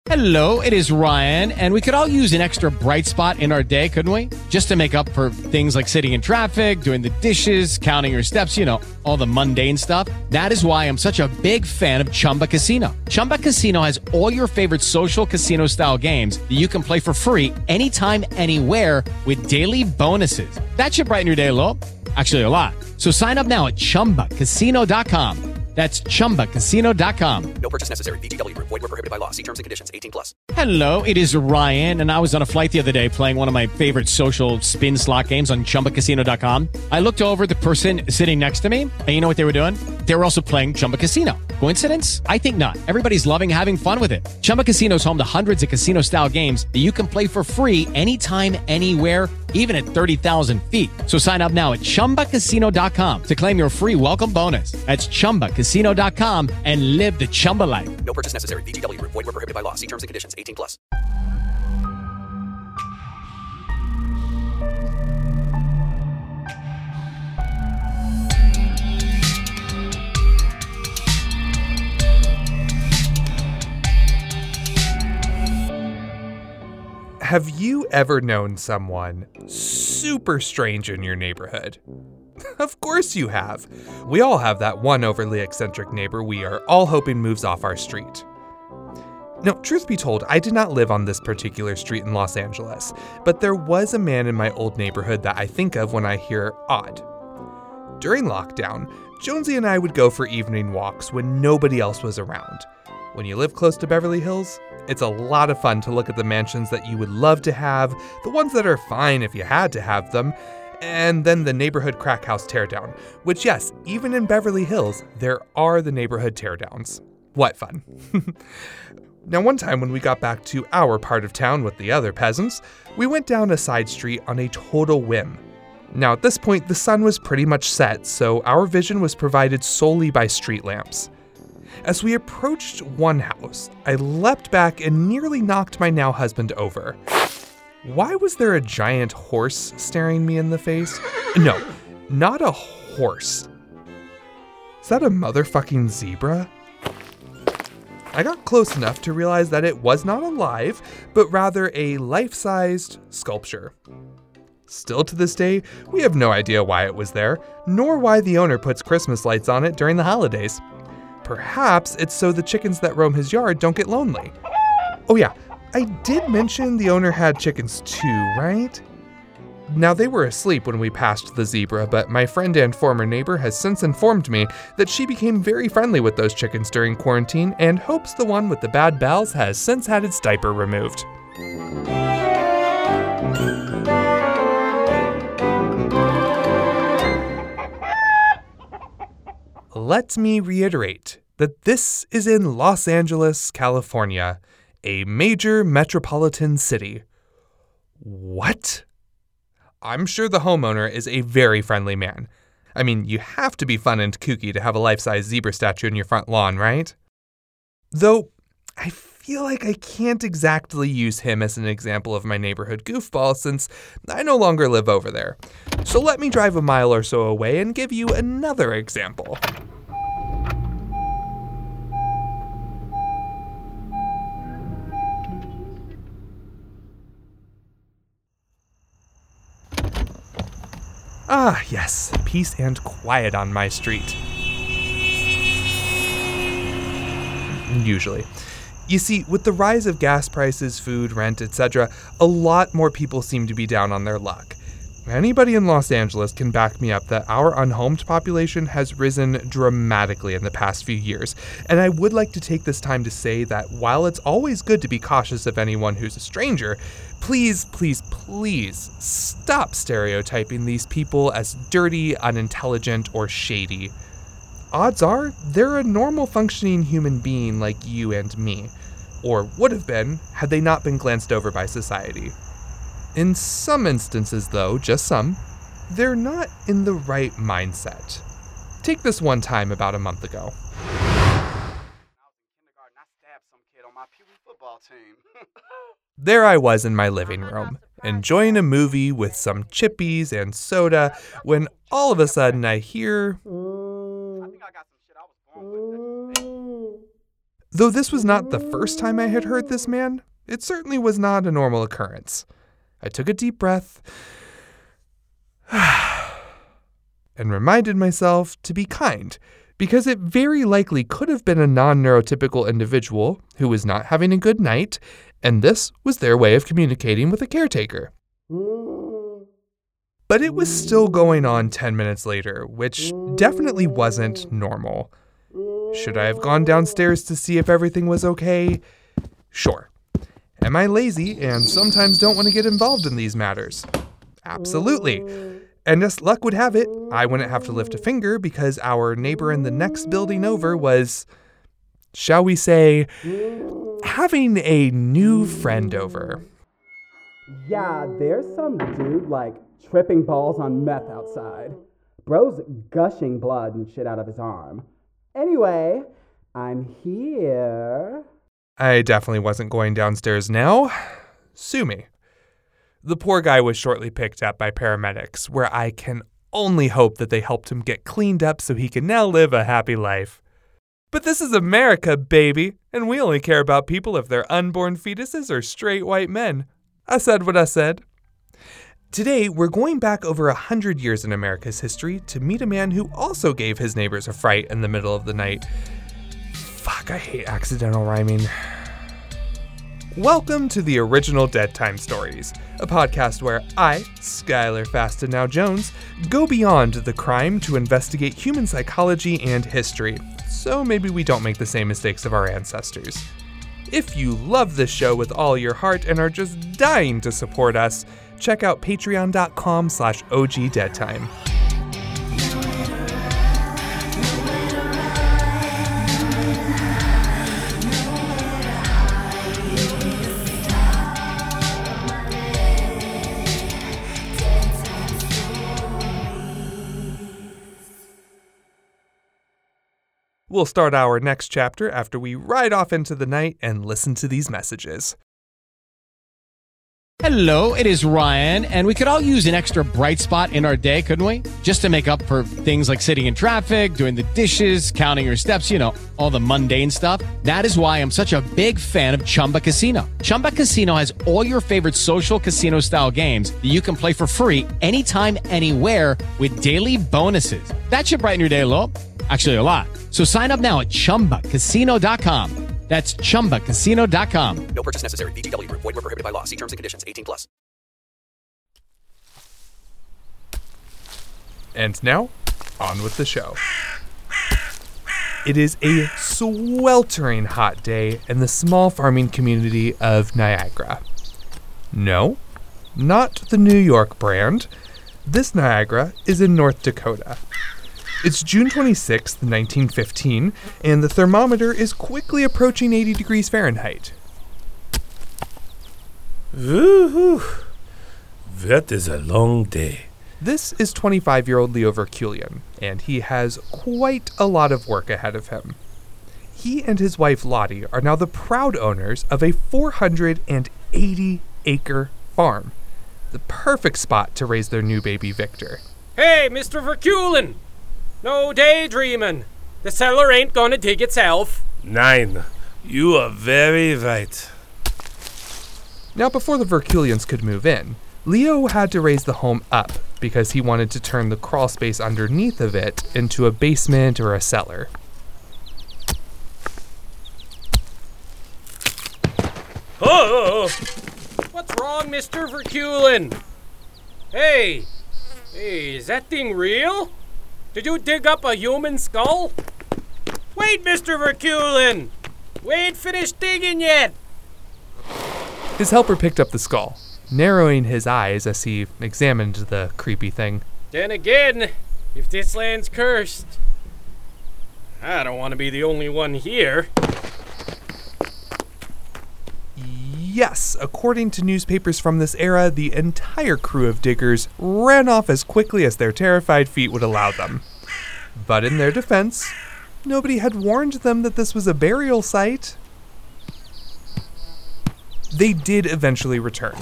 Hello, it is Ryan, and we could all use an extra bright spot in our day, couldn't we? Just to make up for things like sitting in traffic, doing the dishes, counting your steps, all the mundane stuff. That is why I'm such a big fan of Chumba Casino. Chumba Casino has all your favorite social casino-style games that you can play for free anytime, anywhere with daily bonuses. That should brighten your day a little. Actually, a lot. So sign up now at ChumbaCasino.com. That's ChumbaCasino.com. No purchase necessary. VGW Group. Void where prohibited by law. See terms and conditions. 18+. Hello, it is Ryan, and I was on a flight the other day playing one of my favorite social spin slot games on ChumbaCasino.com. I looked over at the person sitting next to me, and you know what they were doing? They were also playing Chumba Casino. Coincidence? I think not. Everybody's loving having fun with it. Chumba Casino is home to hundreds of casino-style games that you can play for free anytime, anywhere, even at 30,000 feet. So sign up now at ChumbaCasino.com to claim your free welcome bonus. That's ChumbaCasino.com and live the Chumba life. No purchase necessary. VGW Group. Void where prohibited by law. See terms and conditions. 18+. Have you ever known someone super strange in your neighborhood? Of course you have. We all have that one overly eccentric neighbor we are all hoping moves off our street. Now, truth be told, I did not live on this particular street in Los Angeles, but there was a man in my old neighborhood that I think of when I hear odd. During lockdown, Jonesy and I would go for evening walks when nobody else was around. When you live close to Beverly Hills, it's a lot of fun to look at the mansions that you would love to have, the ones that are fine if you had to have them, and then the neighborhood crack house teardown, which yes, even in Beverly Hills, there are the neighborhood teardowns. What fun. Now one time when we got back to our part of town with the other peasants, we went down a side street on a total whim. Now at this point, the sun was pretty much set, so our vision was provided solely by street lamps. As we approached one house, I leapt back and nearly knocked my now husband over. Why was there a giant horse staring me in the face? No, not a horse. Is that a motherfucking zebra? I got close enough to realize that it was not alive, but rather a life-sized sculpture. Still to this day, we have no idea why it was there, nor why the owner puts Christmas lights on it during the holidays. Perhaps it's so the chickens that roam his yard don't get lonely. Oh yeah, I did mention the owner had chickens too, right? Now they were asleep when we passed the zebra, but my friend and former neighbor has since informed me that she became very friendly with those chickens during quarantine and hopes the one with the bad bells has since had its diaper removed. Let me reiterate that this is in Los Angeles, California, a major metropolitan city. What? I'm sure the homeowner is a very friendly man. I mean, you have to be fun and kooky to have a life-size zebra statue in your front lawn, right? Though, I feel like I can't exactly use him as an example of my neighborhood goofball since I no longer live over there. So let me drive a mile or so away and give you another example. Ah, yes, peace and quiet on my street. Usually. You see, with the rise of gas prices, food, rent, etc., a lot more people seem to be down on their luck. Anybody in Los Angeles can back me up that our unhomed population has risen dramatically in the past few years, and I would like to take this time to say that while it's always good to be cautious of anyone who's a stranger, please, please, please stop stereotyping these people as dirty, unintelligent, or shady. Odds are, they're a normal functioning human being like you and me, or would have been had they not been glanced over by society. In some instances though, just some, they're not in the right mindset. Take this one time about a month ago. There I was in my living room, enjoying a movie with some chippies and soda, when all of a sudden I hear... Though this was not the first time I had heard this man, it certainly was not a normal occurrence. I took a deep breath and reminded myself to be kind, because it very likely could have been a non-neurotypical individual who was not having a good night, and this was their way of communicating with a caretaker. But it was still going on 10 minutes later, which definitely wasn't normal. Should I have gone downstairs to see if everything was okay? Sure. Am I lazy and sometimes don't want to get involved in these matters? Absolutely. And as luck would have it, I wouldn't have to lift a finger because our neighbor in the next building over was, shall we say, having a new friend over. Yeah, there's some dude, tripping balls on meth outside. Bro's gushing blood and shit out of his arm. Anyway, I'm here. I definitely wasn't going downstairs now. Sue me. The poor guy was shortly picked up by paramedics, where I can only hope that they helped him get cleaned up so he can now live a happy life. But this is America, baby, and we only care about people if they're unborn fetuses or straight white men. I said what I said. Today, we're going back over 100 years in America's history to meet a man who also gave his neighbors a fright in the middle of the night. Fuck, I hate accidental rhyming. Welcome to the Original Dead Time Stories, a podcast where I, Skylar Fastenau Jones, go beyond the crime to investigate human psychology and history, so maybe we don't make the same mistakes of our ancestors. If you love this show with all your heart and are just dying to support us, check out patreon.com/OGDeadTime. We'll start our next chapter after we ride off into the night and listen to these messages. Hello, it is Ryan, and we could all use an extra bright spot in our day, couldn't we? Just to make up for things like sitting in traffic, doing the dishes, counting your steps, all the mundane stuff. That is why I'm such a big fan of Chumba Casino. Chumba Casino has all your favorite social casino-style games that you can play for free anytime, anywhere with daily bonuses. That should brighten your day a little. Actually, a lot. So sign up now at ChumbaCasino.com. That's ChumbaCasino.com. No purchase necessary. VGW Group. Void where prohibited by law. See terms and conditions. 18+. And now, on with the show. It is a sweltering hot day in the small farming community of Niagara. No, not the New York brand. This Niagara is in North Dakota. It's June 26th, 1915, and the thermometer is quickly approaching 80 degrees Fahrenheit. Woo-hoo. That is a long day. This is 25-year-old Leo Verkulian, and he has quite a lot of work ahead of him. He and his wife Lottie are now the proud owners of a 480-acre farm, the perfect spot to raise their new baby Victor. Hey, Mr. Verkulian! No daydreaming. The cellar ain't gonna dig itself. Nine. You are very right. Now, before the Verkulians could move in, Leo had to raise the home up because he wanted to turn the crawl space underneath of it into a basement or a cellar. Oh! What's wrong, Mr. Verkulian? Hey, is that thing real? Did you dig up a human skull? Wait, Mr. Verkulian! We ain't finished digging yet! His helper picked up the skull, narrowing his eyes as he examined the creepy thing. Then again, if this land's cursed, I don't want to be the only one here. Yes, according to newspapers from this era, the entire crew of diggers ran off as quickly as their terrified feet would allow them. But in their defense, nobody had warned them that this was a burial site. They did eventually return.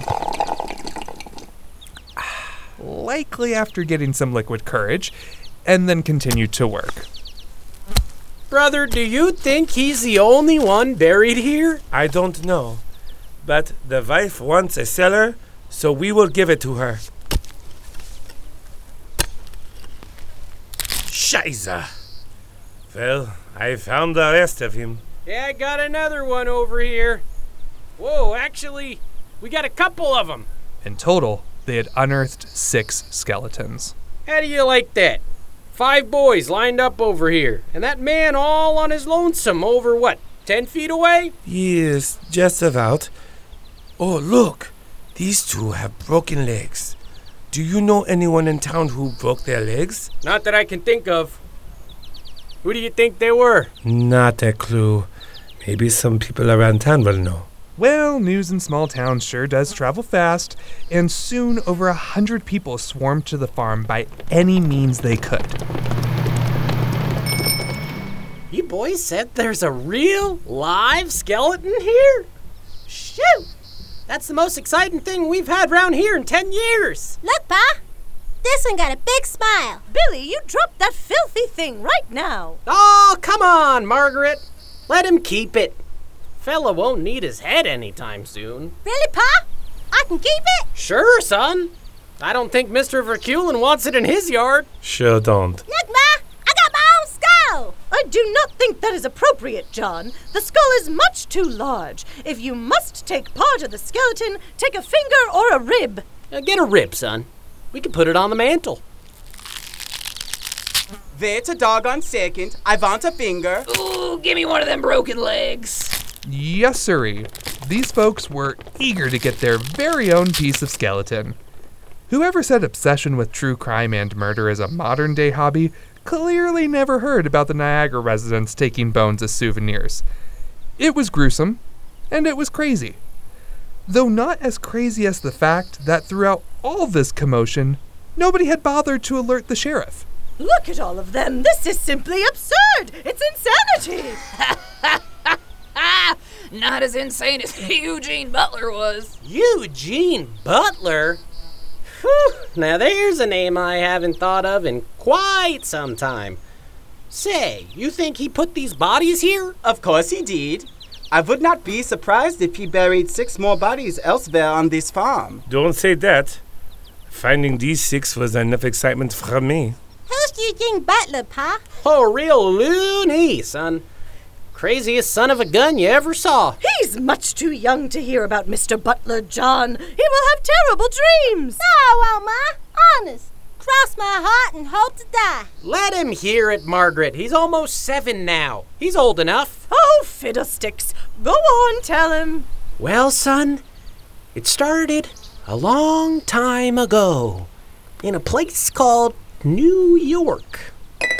Likely after getting some liquid courage, and then continued to work. Brother, do you think he's the only one buried here? I don't know. But the wife wants a cellar, so we will give it to her. Scheiße. Well, I found the rest of him. Yeah, I got another one over here. Whoa, actually, we got a couple of them. In total, they had unearthed 6 skeletons. How do you like that? 5 boys lined up over here, and that man all on his lonesome over, 10 feet away? Yes, just about. Oh, look. These 2 have broken legs. Do you know anyone in town who broke their legs? Not that I can think of. Who do you think they were? Not a clue. Maybe some people around town will know. Well, news in small towns sure does travel fast, and soon over 100 people swarmed to the farm by any means they could. You boys said there's a real, live skeleton here? Shoot! That's the most exciting thing we've had round here in 10 years. Look, Pa. This one got a big smile. Billy, you drop that filthy thing right now. Oh, come on, Margaret. Let him keep it. Fella won't need his head anytime soon. Really, Pa? I can keep it? Sure, son. I don't think Mr. Verkulen wants it in his yard. Sure don't. Look, Ma. I got my own skull. I do not think that is appropriate, John. The skull is much too large. If you must take part of the skeleton, take a finger or a rib. Get a rib, son. We can put it on the mantle. Wait a doggone second. I want a finger. Ooh, give me one of them broken legs. Yes, sirree. These folks were eager to get their very own piece of skeleton. Whoever said obsession with true crime and murder is a modern-day hobby clearly never heard about the Niagara residents taking bones as souvenirs. It was gruesome, and it was crazy. Though not as crazy as the fact that throughout all this commotion, nobody had bothered to alert the sheriff. Look at all of them. This is simply absurd. It's insanity. Not as insane as Eugene Butler was. Eugene Butler? Whew. Now there's a name I haven't thought of in quite some time. Say, you think he put these bodies here? Of course he did. I would not be surprised if he buried 6 more bodies elsewhere on this farm. Don't say that. Finding these 6 was enough excitement for me. Who's Eugene Butler, Pa? Oh, real loony, son. Craziest son of a gun you ever saw. He's much too young to hear about Mr. Butler, John. He will have terrible dreams. No, I won't, Ma. Honest. Cross my heart and hope to die. Let him hear it, Margaret. He's almost 7 now. He's old enough. Oh, fiddlesticks. Go on, tell him. Well, son, it started a long time ago in a place called New York.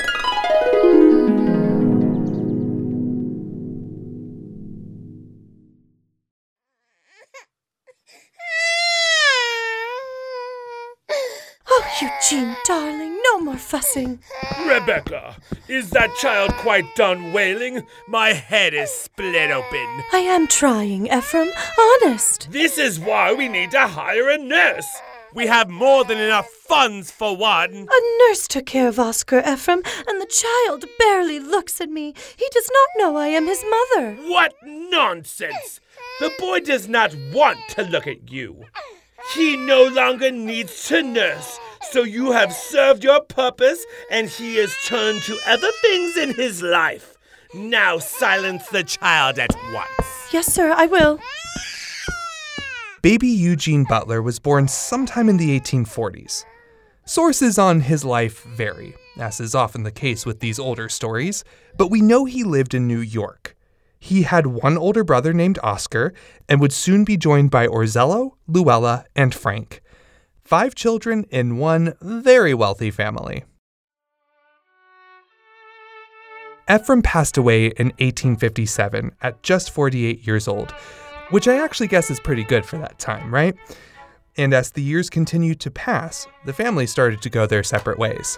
Oh, Eugene, darling, no more fussing. Rebecca, is that child quite done wailing? My head is split open. I am trying, Ephraim. Honest. This is why we need to hire a nurse. We have more than enough funds for one. A nurse took care of Oscar, Ephraim, and the child barely looks at me. He does not know I am his mother. What nonsense! The boy does not want to look at you. He no longer needs to nurse, so you have served your purpose and he has turned to other things in his life. Now silence the child at once. Yes, sir, I will. Baby Eugene Butler was born sometime in the 1840s. Sources on his life vary, as is often the case with these older stories, but we know he lived in New York. He had one older brother named Oscar and would soon be joined by Orzello, Luella, and Frank. 5 children in one very wealthy family. Ephraim passed away in 1857 at just 48 years old, which I actually guess is pretty good for that time, right? And as the years continued to pass, the family started to go their separate ways.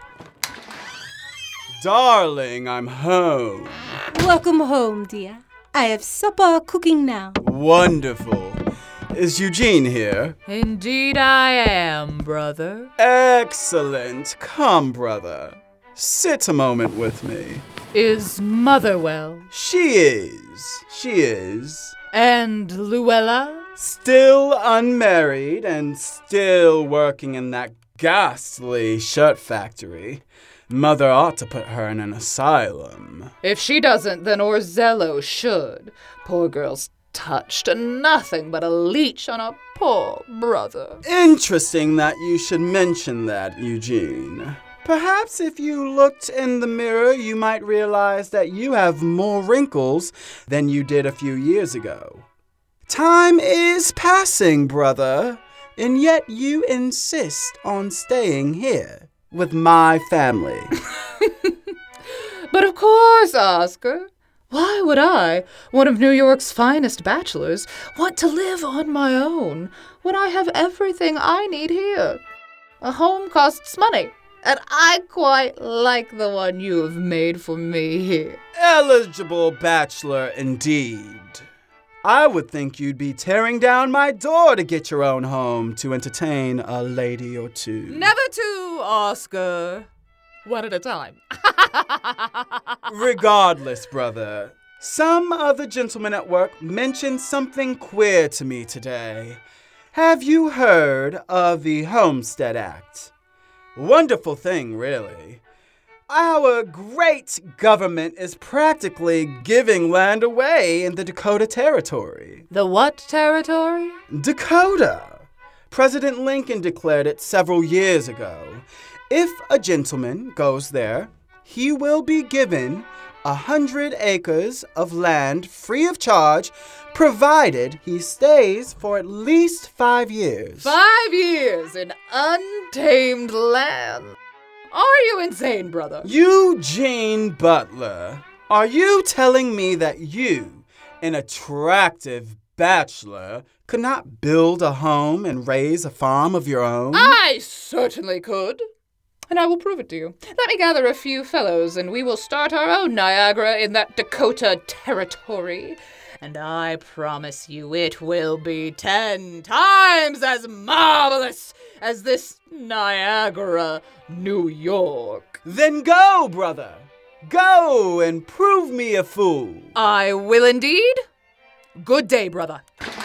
Darling, I'm home. Welcome home, dear. I have supper cooking now. Wonderful. Is Eugene here? Indeed I am, brother. Excellent. Come, brother. Sit a moment with me. Is Mother well? She is. And Luella? Still unmarried and still working in that ghastly shirt factory. Mother ought to put her in an asylum. If she doesn't, then Orzello should. Poor girl's touched and nothing but a leech on a poor brother. Interesting that you should mention that, Eugene. Perhaps if you looked in the mirror, you might realize that you have more wrinkles than you did a few years ago. Time is passing, brother, and yet you insist on staying here with my family. But of course, Oscar. Why would I, one of New York's finest bachelors, want to live on my own when I have everything I need here? A home costs money, and I quite like the one you have made for me here. Eligible bachelor indeed. I would think you'd be tearing down my door to get your own home to entertain a lady or two. Never two, Oscar. One at a time. Regardless, brother, some other gentleman at work mentioned something queer to me today. Have you heard of the Homestead Act? Wonderful thing, really. Our great government is practically giving land away in the Dakota Territory. The what territory? Dakota. President Lincoln declared it several years ago. If a gentleman goes there, he will be given 100 acres of land free of charge, provided he stays for at least 5 years. 5 years in untamed land? Are you insane, brother? Eugene Butler, are you telling me that you, an attractive bachelor, could not build a home and raise a farm of your own? I certainly could. And I will prove it to you. Let me gather a few fellows, and we will start our own Niagara in that Dakota Territory. And I promise you it will be 10 times as marvelous as this Niagara, New York. Then go, brother. Go and prove me a fool. I will indeed. Good day, brother.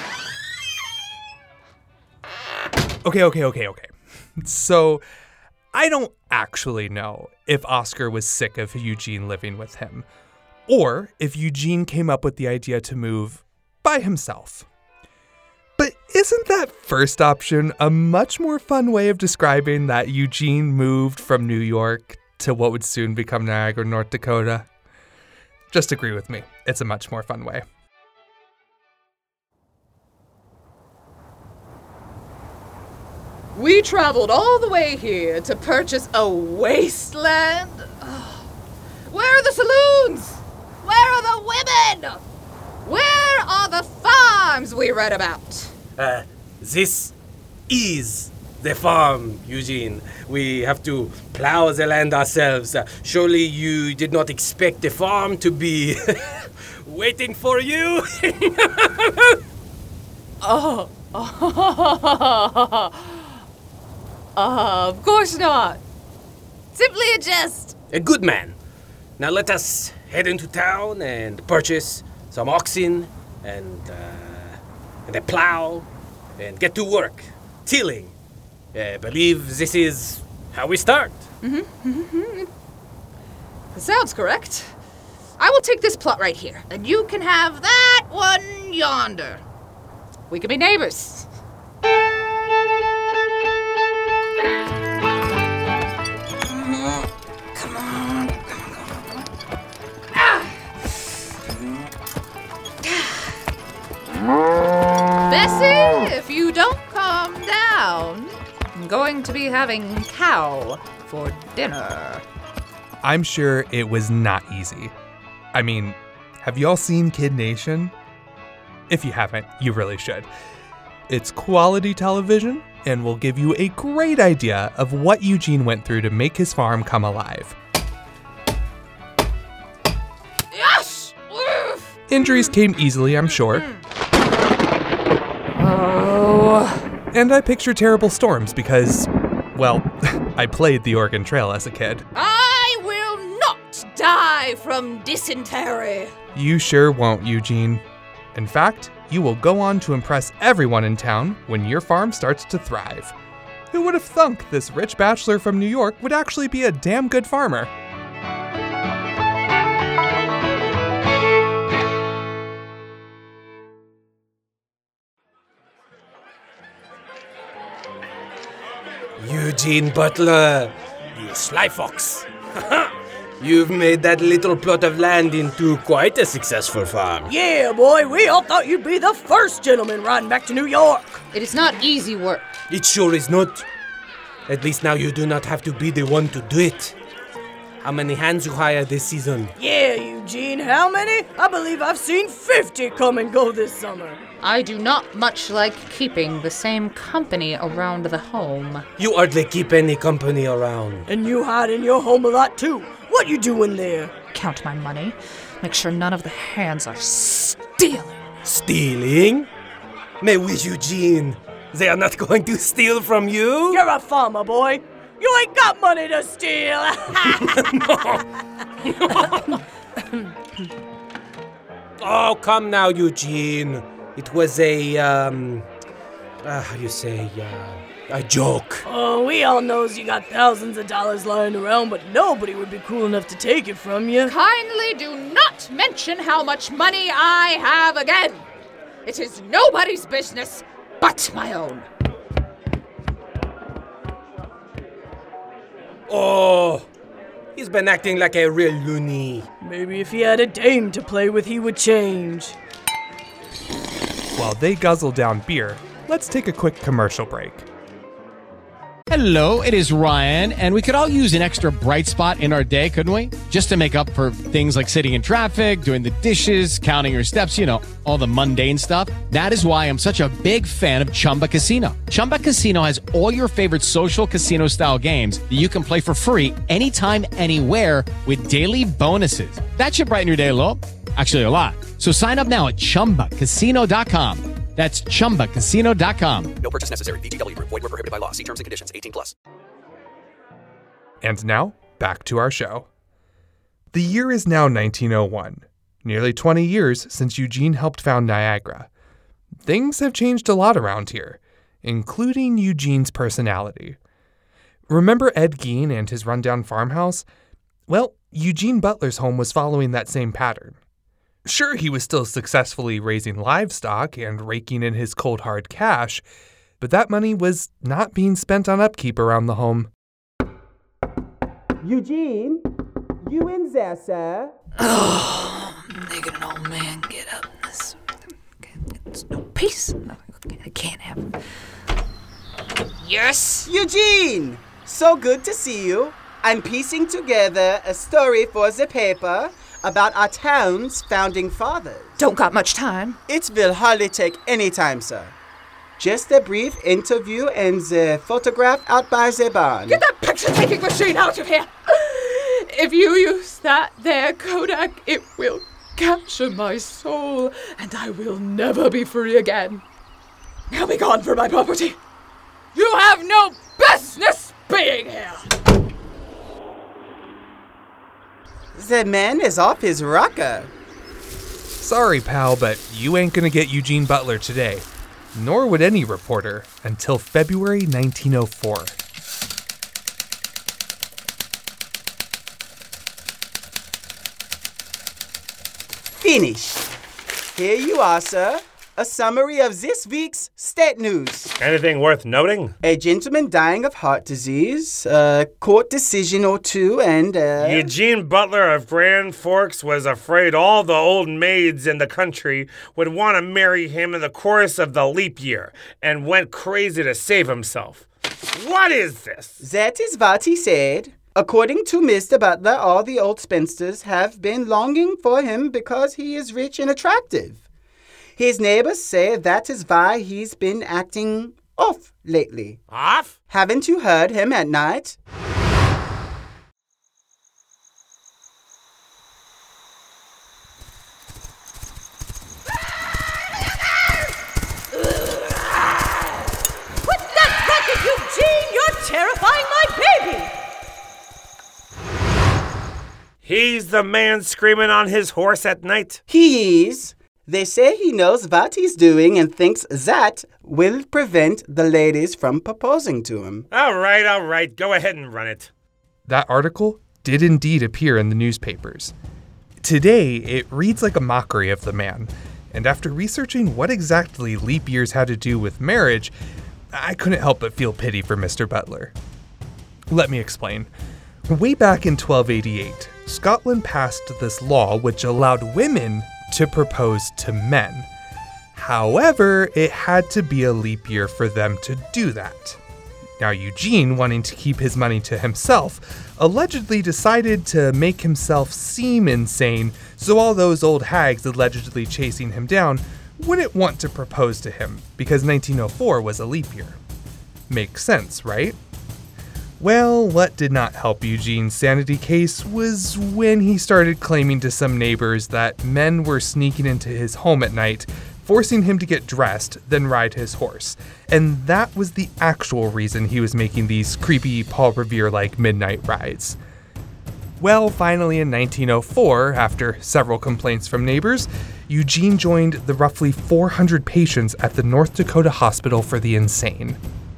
Okay. So, I don't actually know if Oscar was sick of Eugene living with him, or if Eugene came up with the idea to move by himself. But isn't that first option a much more fun way of describing that Eugene moved from New York to what would soon become Niagara, North Dakota? Just agree with me. It's a much more fun way. We traveled all the way here to purchase a wasteland. Where are the saloons? Where are the women? Where are the farms we read about? This is the farm, Eugene. We have to plow the land ourselves. Surely you did not expect the farm to be waiting for you? Of course not. Simply a jest. A good man. Now let us head into town and purchase some oxen and a plow and get to work. Tilling. I believe this is how we start. Sounds correct. I will take this plot right here, and you can have that one yonder. We can be neighbors. Bessie, if you don't calm down, I'm going to be having cow for dinner. I'm sure it was not easy. I mean, have you all seen Kid Nation? If you haven't, you really should. It's quality television and will give you a great idea of what Eugene went through to make his farm come alive. Yes! Injuries came easily, I'm sure. And I picture terrible storms because, well, I played the Oregon Trail as a kid. I will not die die from dysentery. You sure won't, Eugene. In fact, you will go on to impress everyone in town when your farm starts to thrive. Who would have thunk this rich bachelor from New York would actually be a damn good farmer? Eugene Butler, you sly fox. You've made that little plot of land into quite a successful farm. Yeah, boy, we all thought you'd be the first gentleman riding back to New York. It is not easy work. It sure is not. At least now you do not have to be the one to do it. How many hands you hire this season? Yeah, Eugene, how many? I believe I've seen 50 come and go this summer. I do not much like keeping the same company around the home. You hardly keep any company around. And you hide in your home a lot, too. What you doing there? Count my money. Make sure none of the hands are stealing. Stealing? Mais oui, Eugene. They are not going to steal from you? You're a farmer, boy. You ain't got money to steal. Oh, come now, Eugene. It was a joke. Oh, we all knows you got thousands of dollars lying around, but nobody would be cool enough to take it from you. Kindly do not mention how much money I have again. It is nobody's business but my own. Oh, he's been acting like a real loony. Maybe if he had a dame to play with, he would change. While they guzzle down beer, let's take a quick commercial break. Hello, it is Ryan, and we could all use an extra bright spot in our day, couldn't we? Just to make up for things like sitting in traffic, doing the dishes, counting your steps, all the mundane stuff. That is why I'm such a big fan of Chumba Casino. Chumba Casino has all your favorite social casino-style games that you can play for free anytime, anywhere with daily bonuses. That should brighten your day a little. Actually, a lot. So sign up now at ChumbaCasino.com. That's ChumbaCasino.com. No purchase necessary. VGW Group. Void where prohibited by law. See terms and conditions. 18+. And now, back to our show. The year is now 1901, nearly 20 years since Eugene helped found Niagara. Things have changed a lot around here, including Eugene's personality. Remember Ed Gein and his rundown farmhouse? Well, Eugene Butler's home was following that same pattern. Sure, he was still successfully raising livestock and raking in his cold hard cash, but that money was not being spent on upkeep around the home. Eugene, you in there, sir? Oh, making an old man get up. It's no peace. I can't have it. Yes? Eugene, so good to see you. I'm piecing together a story for the paper about our town's founding fathers. Don't got much time. It will hardly take any time, sir. Just a brief interview and the photograph out by the barn. Get that picture-taking machine out of here! If you use that there Kodak, it will capture my soul, and I will never be free again. Now be gone from my property. You have no business being here! The man is off his rocker. Sorry, pal, but you ain't gonna get Eugene Butler today. Nor would any reporter until February 1904. Finished. Here you are, sir. A summary of this week's state news. Anything worth noting? A gentleman dying of heart disease, a court decision or two, and Eugene Butler of Grand Forks was afraid all the old maids in the country would want to marry him in the course of the leap year, and went crazy to save himself. What is this? That is what he said. According to Mr. Butler, all the old spinsters have been longing for him because he is rich and attractive. His neighbors say that is why he's been acting off lately. Off? Haven't you heard him at night? Quit that racket, Eugene! You're terrifying my baby! He's the man screaming on his horse at night. He is. They say he knows what he's doing and thinks that will prevent the ladies from proposing to him. All right. Go ahead and run it. That article did indeed appear in the newspapers. Today, it reads like a mockery of the man. And after researching what exactly leap years had to do with marriage, I couldn't help but feel pity for Mr. Butler. Let me explain. Way back in 1288, Scotland passed this law which allowed women to propose to men. However, it had to be a leap year for them to do that. Now, Eugene, wanting to keep his money to himself, allegedly decided to make himself seem insane, so all those old hags allegedly chasing him down wouldn't want to propose to him, because 1904 was a leap year. Makes sense, right? Well, what did not help Eugene's sanity case was when he started claiming to some neighbors that men were sneaking into his home at night, forcing him to get dressed, then ride his horse. And that was the actual reason he was making these creepy Paul Revere-like midnight rides. Well, finally in 1904, after several complaints from neighbors, Eugene joined the roughly 400 patients at the North Dakota Hospital for the Insane.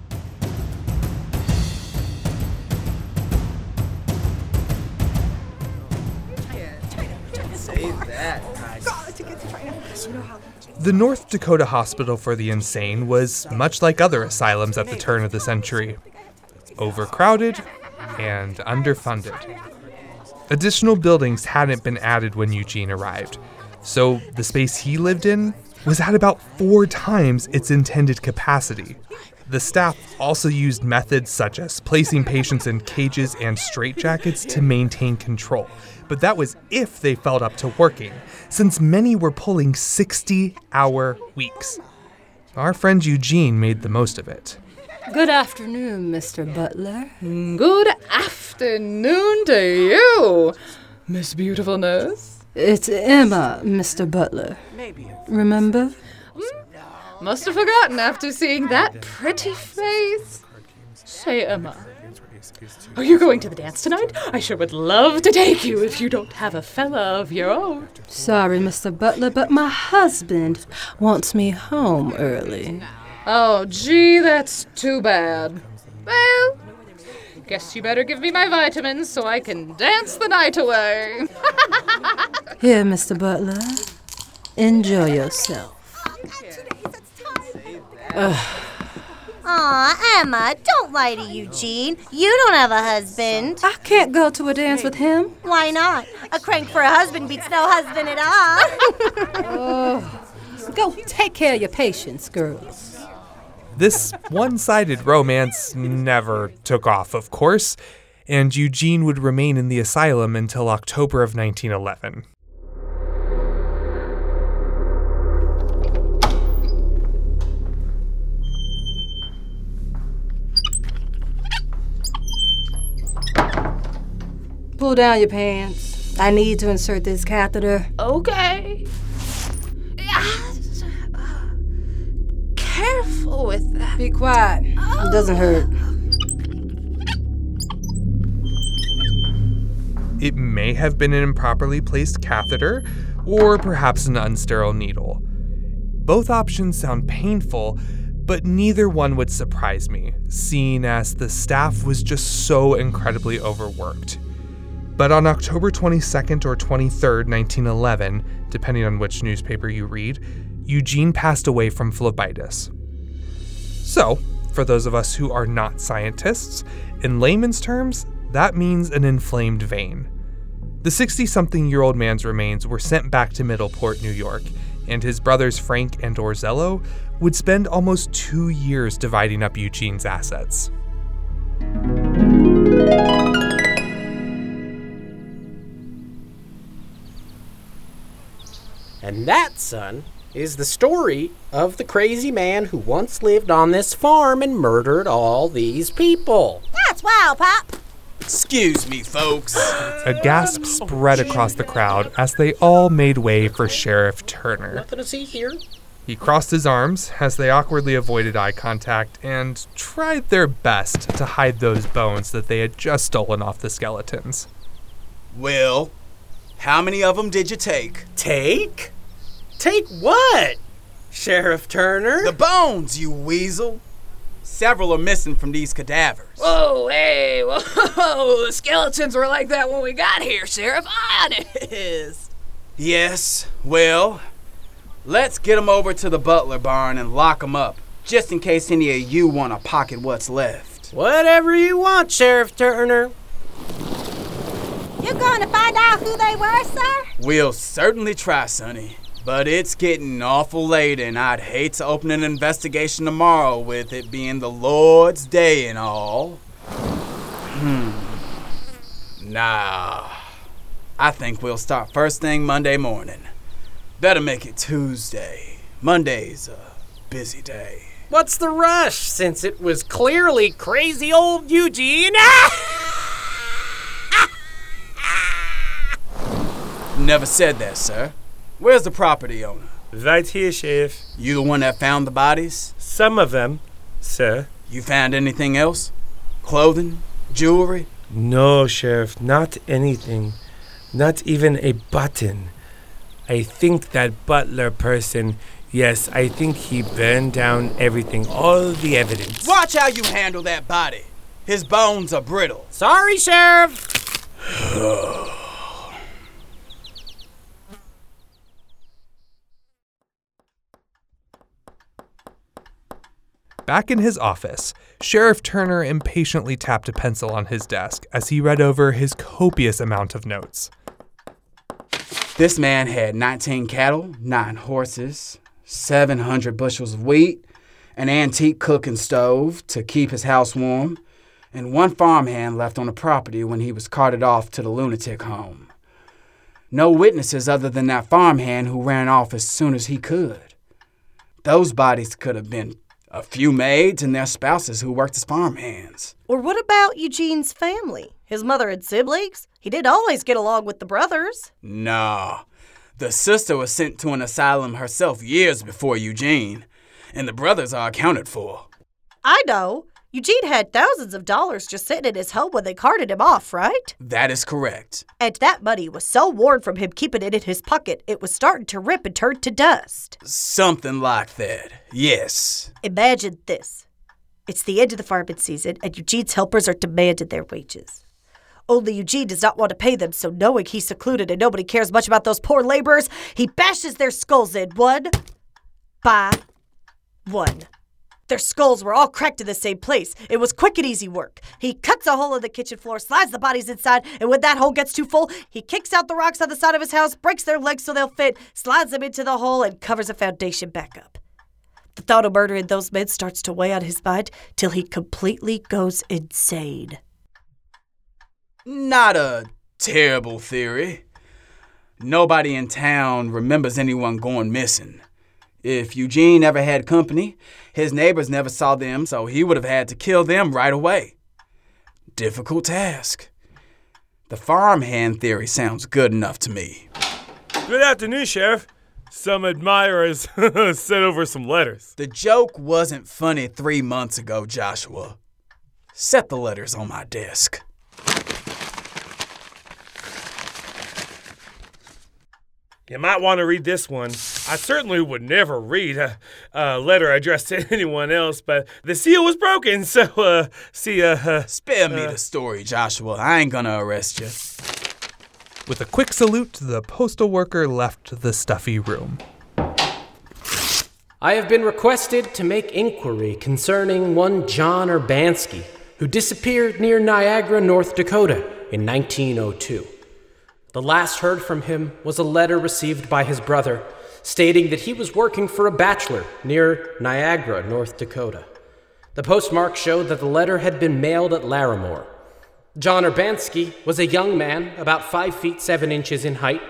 The North Dakota Hospital for the Insane was much like other asylums at the turn of the century. Overcrowded and underfunded. Additional buildings hadn't been added when Eugene arrived, so the space he lived in was at about 4 times its intended capacity. The staff also used methods such as placing patients in cages and straitjackets to maintain control, but that was if they felt up to working, since many were pulling 60-hour weeks. Our friend Eugene made the most of it. Good afternoon, Mr. Butler. Good afternoon to you, Miss Beautiful Nurse. It's Emma, Mr. Butler. Remember? Must have forgotten after seeing that pretty face. Say, Emma, are you going to the dance tonight? I sure would love to take you if you don't have a fella of your own. Sorry, Mr. Butler, but my husband wants me home early. Oh, gee, that's too bad. Well, guess you better give me my vitamins so I can dance the night away. Here, Mr. Butler. Enjoy yourself. Aw, Emma, don't lie to Eugene. You don't have a husband. I can't go to a dance with him. Why not? A crank for a husband beats no husband at all. Go take care of your patients, girls. This one-sided romance never took off, of course, and Eugene would remain in the asylum until October of 1911. Pull down your pants. I need to insert this catheter. Okay. Careful with that. Be quiet. It doesn't hurt. It may have been an improperly placed catheter, or perhaps an unsterile needle. Both options sound painful, but neither one would surprise me, seeing as the staff was just so incredibly overworked. But on October 22nd or 23rd, 1911, depending on which newspaper you read, Eugene passed away from phlebitis. So, for those of us who are not scientists, in layman's terms, that means an inflamed vein. The 60-something-year-old man's remains were sent back to Middleport, New York, and his brothers Frank and Orzello would spend almost 2 years dividing up Eugene's assets. And that, son, is the story of the crazy man who once lived on this farm and murdered all these people. That's wow, Pop. Excuse me, folks. A gasp spread across the crowd as they all made way for Sheriff Turner. Nothing to see here. He crossed his arms as they awkwardly avoided eye contact and tried their best to hide those bones that they had just stolen off the skeletons. Well, How many of them did you take? Take? Take what? Sheriff Turner? The bones, you weasel. Several are missing from these cadavers. Whoa, hey, whoa, the skeletons were like that when we got here, Sheriff. Honest. Yes, well, let's get them over to the Butler barn and lock them up, just in case any of you want to pocket what's left. Whatever you want, Sheriff Turner. You going to find out who they were, sir? We'll certainly try, Sonny. But it's getting awful late, and I'd hate to open an investigation tomorrow with it being the Lord's Day and all. Nah. I think we'll start first thing Monday morning. Better make it Tuesday. Monday's a busy day. What's the rush, since it was clearly crazy old Eugene? Never said that, sir. Where's the property owner? Right here, Sheriff. You the one that found the bodies? Some of them, sir. You found anything else? Clothing? Jewelry? No, Sheriff, not anything. Not even a button. I think that Butler person, yes, I think he burned down everything, all the evidence. Watch how you handle that body. His bones are brittle. Sorry, Sheriff. Back in his office, Sheriff Turner impatiently tapped a pencil on his desk as he read over his copious amount of notes. This man had 19 cattle, 9 horses, 700 bushels of wheat, an antique cooking stove to keep his house warm, and 1 farmhand left on the property when he was carted off to the lunatic home. No witnesses other than that farmhand who ran off as soon as he could. Those bodies could have been a few maids and their spouses who worked as farmhands. Or what about Eugene's family? His mother had siblings? He did always get along with the brothers. Nah. The sister was sent to an asylum herself years before Eugene, and the brothers are accounted for. I know. Eugene had thousands of dollars just sitting in his home when they carted him off, right? That is correct. And that money was so worn from him keeping it in his pocket, it was starting to rip and turn to dust. Something like that, yes. Imagine this. It's the end of the farming season, and Eugene's helpers are demanding their wages. Only Eugene does not want to pay them, so knowing he's secluded and nobody cares much about those poor laborers, he bashes their skulls in one by one. Their skulls were all cracked in the same place. It was quick and easy work. He cuts a hole in the kitchen floor, slides the bodies inside, and when that hole gets too full, he kicks out the rocks on the side of his house, breaks their legs so they'll fit, slides them into the hole, and covers the foundation back up. The thought of murdering those men starts to weigh on his mind till he completely goes insane. Not a terrible theory. Nobody in town remembers anyone going missing. If Eugene ever had company, his neighbors never saw them, so he would have had to kill them right away. Difficult task. The farmhand theory sounds good enough to me. Good afternoon, Sheriff. Some admirers sent over some letters. The joke wasn't funny 3 months ago, Joshua. Set the letters on my desk. You might want to read this one. I certainly would never read a letter addressed to anyone else, but the seal was broken, so, Spare me the story, Joshua. I ain't gonna arrest you. With a quick salute, the postal worker left the stuffy room. I have been requested to make inquiry concerning one John Urbanski, who disappeared near Niagara, North Dakota in 1902. The last heard from him was a letter received by his brother stating that he was working for a bachelor near Niagara, North Dakota. The postmark showed that the letter had been mailed at Larimore. John Urbanski was a young man about 5 feet 7 inches in height,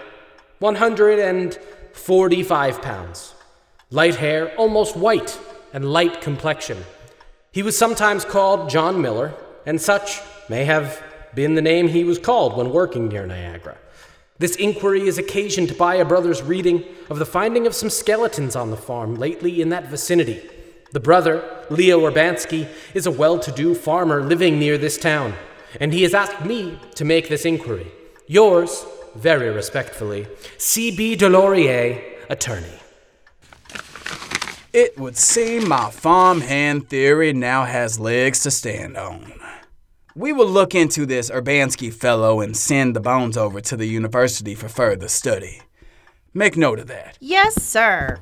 145 pounds, light hair, almost white, and light complexion. He was sometimes called John Miller, and such may have been the name he was called when working near Niagara. This inquiry is occasioned by a brother's reading of the finding of some skeletons on the farm lately in that vicinity. The brother, Leo Urbanski, is a well-to-do farmer living near this town, and he has asked me to make this inquiry. Yours, very respectfully, C.B. Delorier, attorney. It would seem my farmhand theory now has legs to stand on. We will look into this Urbanski fellow and send the bones over to the university for further study. Make note of that. Yes, sir.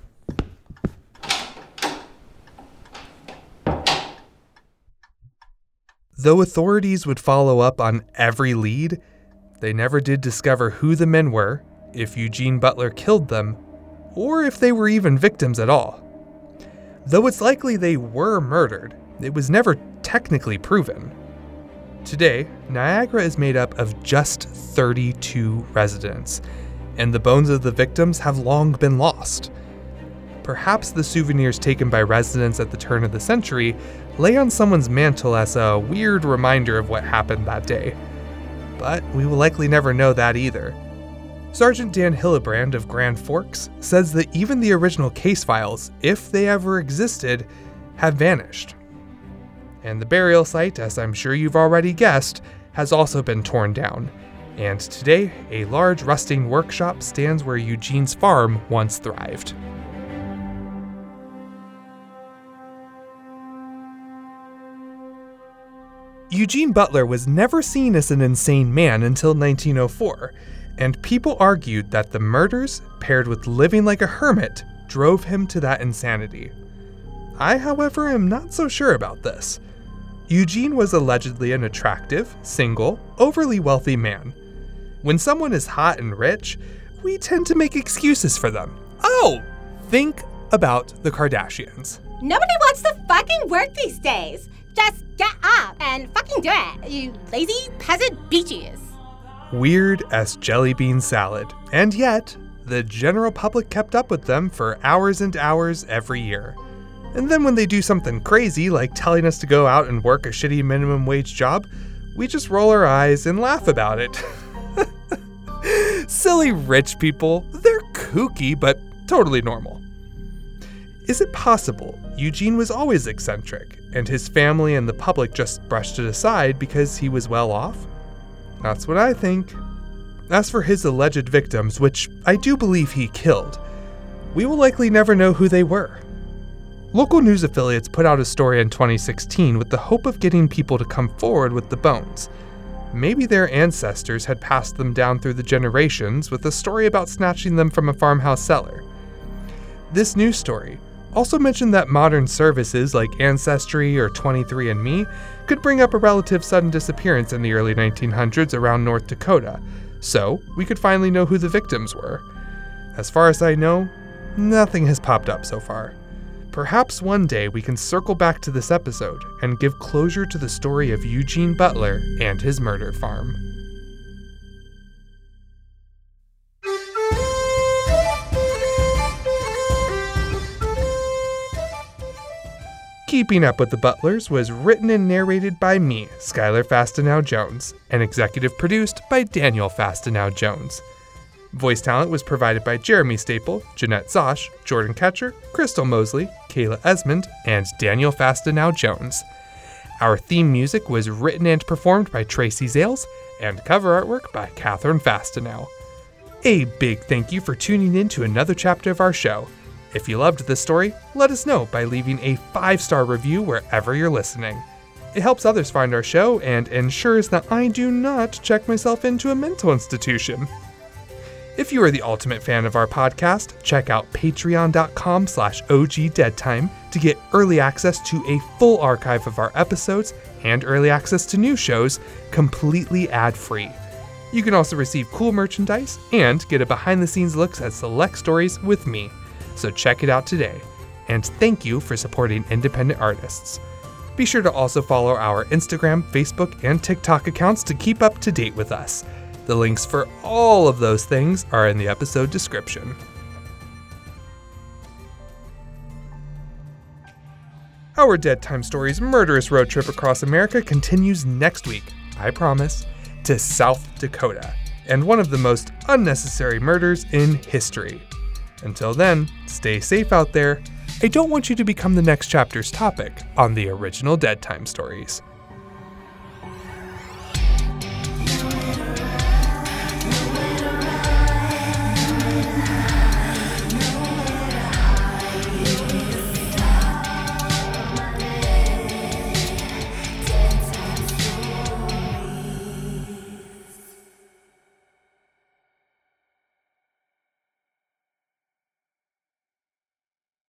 Though authorities would follow up on every lead, they never did discover who the men were, if Eugene Butler killed them, or if they were even victims at all. Though it's likely they were murdered, it was never technically proven. Today, Niagara is made up of just 32 residents, and the bones of the victims have long been lost. Perhaps the souvenirs taken by residents at the turn of the century lay on someone's mantle as a weird reminder of what happened that day. But we will likely never know that either. Sergeant Dan Hillebrand of Grand Forks says that even the original case files, if they ever existed, have vanished. And the burial site, as I'm sure you've already guessed, has also been torn down. And today, a large rusting workshop stands where Eugene's farm once thrived. Eugene Butler was never seen as an insane man until 1904, and people argued that the murders, paired with living like a hermit, drove him to that insanity. I, however, am not so sure about this. Eugene was allegedly an attractive, single, overly wealthy man. When someone is hot and rich, we tend to make excuses for them. Oh, think about the Kardashians. Nobody wants to fucking work these days. Just get up and fucking do it, you lazy peasant bitches. Weird as jelly bean salad. And yet, the general public kept up with them for hours and hours every year. And then when they do something crazy, like telling us to go out and work a shitty minimum wage job, we just roll our eyes and laugh about it. Silly rich people, they're kooky, but totally normal. Is it possible Eugene was always eccentric, and his family and the public just brushed it aside because he was well off? That's what I think. As for his alleged victims, which I do believe he killed, we will likely never know who they were. Local news affiliates put out a story in 2016 with the hope of getting people to come forward with the bones. Maybe their ancestors had passed them down through the generations with a story about snatching them from a farmhouse cellar. This news story also mentioned that modern services like Ancestry or 23andMe could bring up a relative's sudden disappearance in the early 1900s around North Dakota, so we could finally know who the victims were. As far as I know, nothing has popped up so far. Perhaps one day we can circle back to this episode and give closure to the story of Eugene Butler and his murder farm. Keeping Up with the Butlers was written and narrated by me, Skylar Fastenau Jones, and executive produced by Daniel Fastenau Jones. Voice talent was provided by Jeremy Staple, Jeanette Zosh, Jordan Ketcher, Crystal Mosley, Kayla Esmond, and Daniel Fastenau Jones. Our theme music was written and performed by Tracy Zales, and cover artwork by Catherine Fastenau. A big thank you for tuning in to another chapter of our show. If you loved this story, let us know by leaving a 5-star review wherever you're listening. It helps others find our show and ensures that I do not check myself into a mental institution. If you are the ultimate fan of our podcast, check out patreon.com/OGDeadTime to get early access to a full archive of our episodes and early access to new shows completely ad-free. You can also receive cool merchandise and get a behind-the-scenes look at select stories with me. So check it out today. And thank you for supporting independent artists. Be sure to also follow our Instagram, Facebook, and TikTok accounts to keep up to date with us. The links for all of those things are in the episode description. Our Dead Time Stories murderous road trip across America continues next week, I promise, to South Dakota, and one of the most unnecessary murders in history. Until then, stay safe out there. I don't want you to become the next chapter's topic on the original Dead Time Stories.